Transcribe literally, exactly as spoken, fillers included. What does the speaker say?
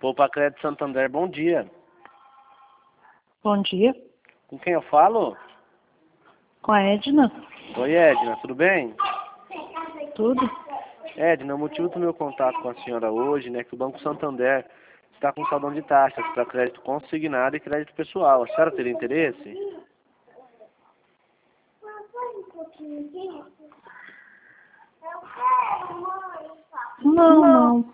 Poupa Crédito Santander, bom dia. Bom dia, Com quem eu falo? com a Edna. Oi, Edna, tudo bem? Tudo? Edna, o motivo do meu contato com a senhora hoje, né, é que o Banco Santander está com saldo de taxas para crédito consignado e crédito pessoal. A senhora teria interesse? Não, não.